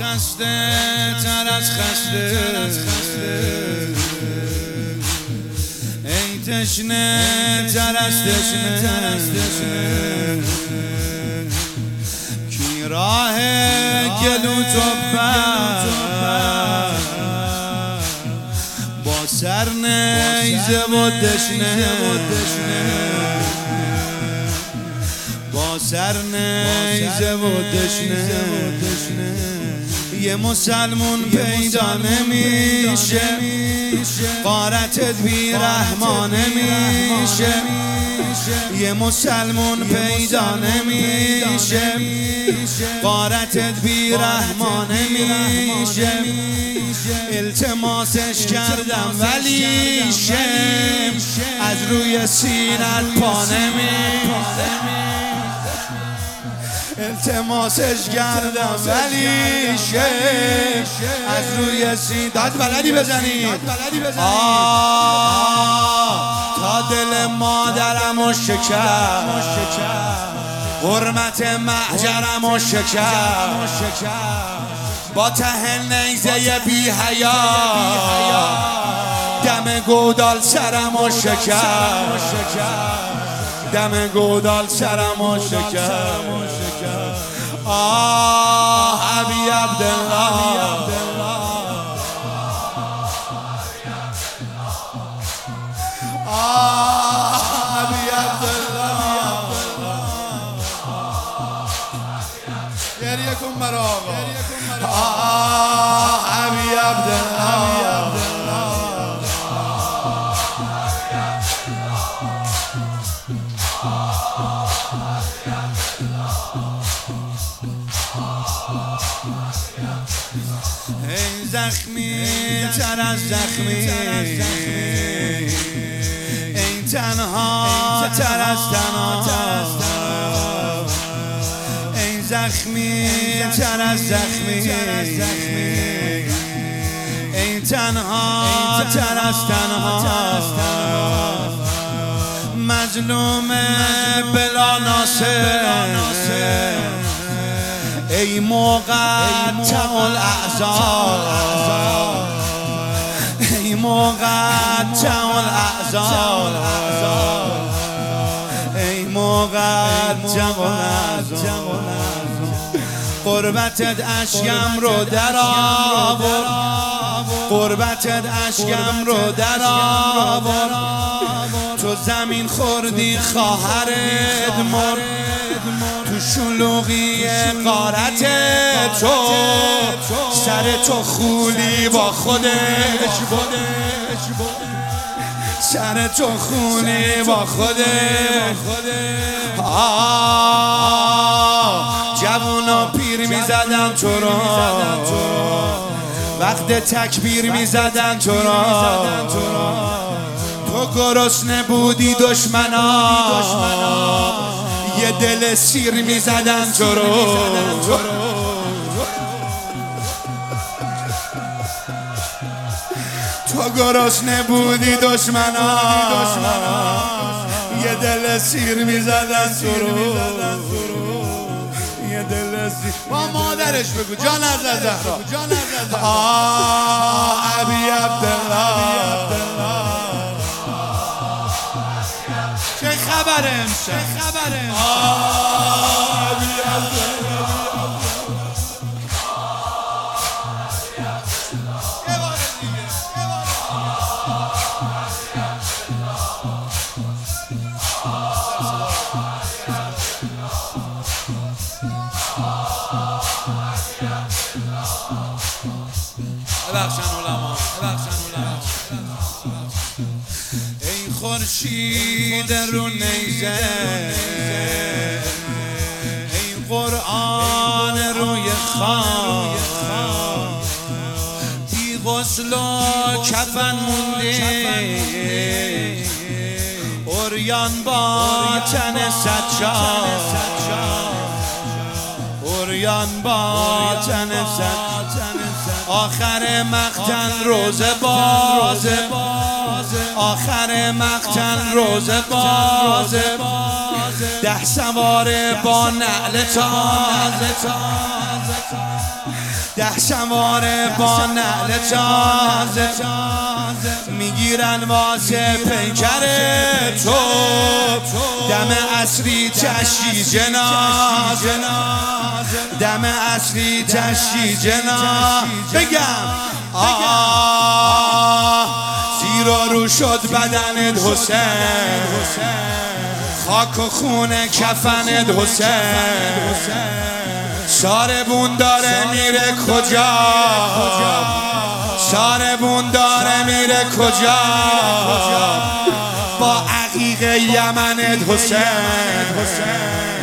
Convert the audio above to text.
خسته تر از خسته ای تشنه تر از تشنه کی راه گلو تو با سر نیزه و دشنه با سر نیزه و دشنه یه مسلمون پیدا نمیشه غارتت بی رحمانه میشه یه مسلمون پیدا نمیشه غارتت بی رحمانه میشه التماسش کردم ولی شم از روی سینت پا نمیشه التماسش کردم ولی از روی سین داد بلدی بزنید تا دل مادرمو شکست حرمت محجرمو شکست با ته نیزه بی حیا دم گودال سرمو شکست دم گودال سرمو شکست ابی عبدالله ابی عبدالله گریه کن برا آقا ابی عبدالله ای زخمی تر از زخمی ای تنها تر از تنها ای زخمی تر از زخمی ای تنها تر از تنها مظلوم بلا ناصر ای مقطع الاعذار ای مقطع الاعذار ای مقطع الاعذار قربتت اشکم رو در آورد قربتت اشکم رو در آورد تو زمین خوردی خواهرت مرد تو شلوغی غارت تو سر تو خولی با خودش سر تو خولی با خودش جوونا پیر میزدن تو را وقت تکبیر میزدن تو را تو گرسنه بودی دشمنا یه دل سیر میزدن تو رو تو گرسنه بودی دشمنا یه دل سیر میزدن تو رو یه دل سیر با مادرش بگو جان از زهرا ابی عبدالله چه خبره امشب ابی عبدالله ببخشن علما ای خورشید رو نیزه ای قرآن روی خاک بی غسل و کفن موندی عریان با تن سجاد عریان با تن سجاد آخر مقتل روزه بازه آخر مقتل روزه بازه 10 سواره با نعل تازه 10 سواره با نعل تازه میگیرن واسه پیکر تو دم عصری تشی جنازه دم عصری تشی جنازه بگم زیر و رو شد بدنت حسین خاک و خون کفنت حسین ساربون داره میره کجا ساربون داره میره کجا با عقیق یمنت حسین